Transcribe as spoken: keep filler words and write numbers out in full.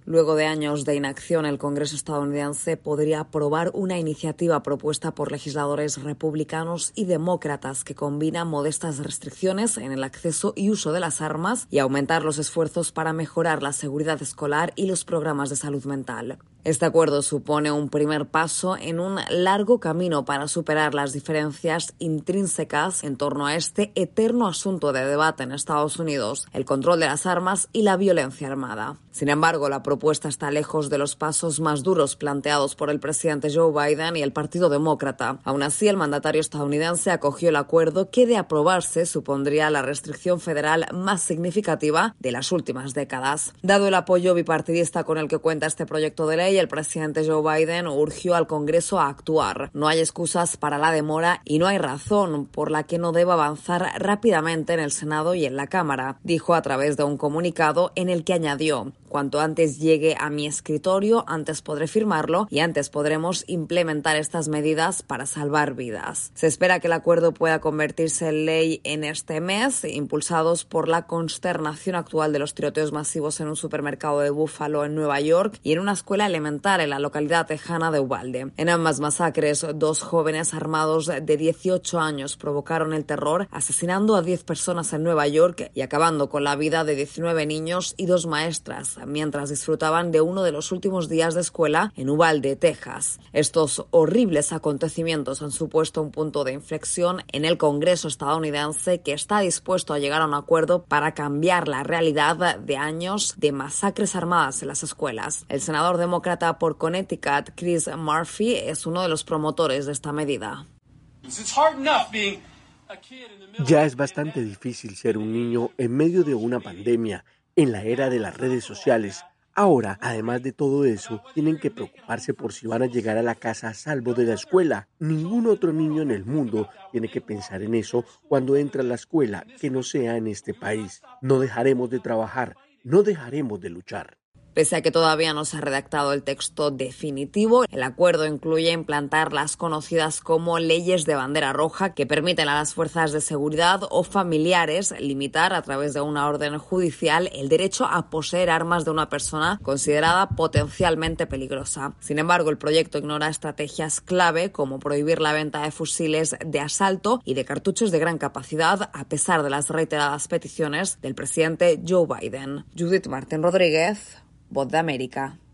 Luego de años de inacción, el Congreso estadounidense podría aprobar una iniciativa propuesta por legisladores republicanos y demócratas que combina modestas restricciones en el acceso y uso de las armas y aumentar los esfuerzos para mejorar la seguridad escolar y los programas de salud mental. Este acuerdo supone un primer paso en un largo camino para superar las diferencias intrínsecas en torno a este eterno asunto de debate en Estados Unidos, el control de las armas y la violencia armada. Sin embargo, la propuesta está lejos de los pasos más duros planteados por el presidente Joe Biden y el Partido Demócrata. Aún así, el mandatario estadounidense acogió el acuerdo que, de aprobarse, supondría la restricción federal más significativa de las últimas décadas. Dado el apoyo bipartidista con el que cuenta este proyecto de ley, el presidente Joe Biden urgió al Congreso a actuar. No hay excusas para la demora y no hay razón por la que no deba avanzar rápidamente en el Senado y en la Cámara, dijo a través de un comunicado en el que añadió: cuanto antes llegue a mi escritorio, antes podré firmarlo y antes podremos implementar estas medidas para salvar vidas. Se espera que el acuerdo pueda convertirse en ley en este mes, impulsados por la consternación actual de los tiroteos masivos en un supermercado de Buffalo en Nueva York y en una escuela elemental en la localidad tejana de Uvalde. En ambas masacres, dos jóvenes armados de dieciocho años provocaron el terror, asesinando a diez personas en Nueva York y acabando con la vida de diecinueve niños y dos maestras, mientras disfrutaban de uno de los últimos días de escuela en Uvalde, Texas. Estos horribles acontecimientos han supuesto un punto de inflexión en el Congreso estadounidense, que está dispuesto a llegar a un acuerdo para cambiar la realidad de años de masacres armadas en las escuelas. El senador demócrata por Connecticut, Chris Murphy, es uno de los promotores de esta medida. Ya es bastante difícil ser un niño en medio de una pandemia, en la era de las redes sociales. Ahora, además de todo eso, tienen que preocuparse por si van a llegar a la casa a salvo de la escuela. Ningún otro niño en el mundo tiene que pensar en eso cuando entra a la escuela, que no sea en este país. No dejaremos de trabajar, no dejaremos de luchar. Pese a que todavía no se ha redactado el texto definitivo, el acuerdo incluye implantar las conocidas como leyes de bandera roja, que permiten a las fuerzas de seguridad o familiares limitar a través de una orden judicial el derecho a poseer armas de una persona considerada potencialmente peligrosa. Sin embargo, el proyecto ignora estrategias clave como prohibir la venta de fusiles de asalto y de cartuchos de gran capacidad, a pesar de las reiteradas peticiones del presidente Joe Biden. Judith Martín Rodríguez, Voz de América.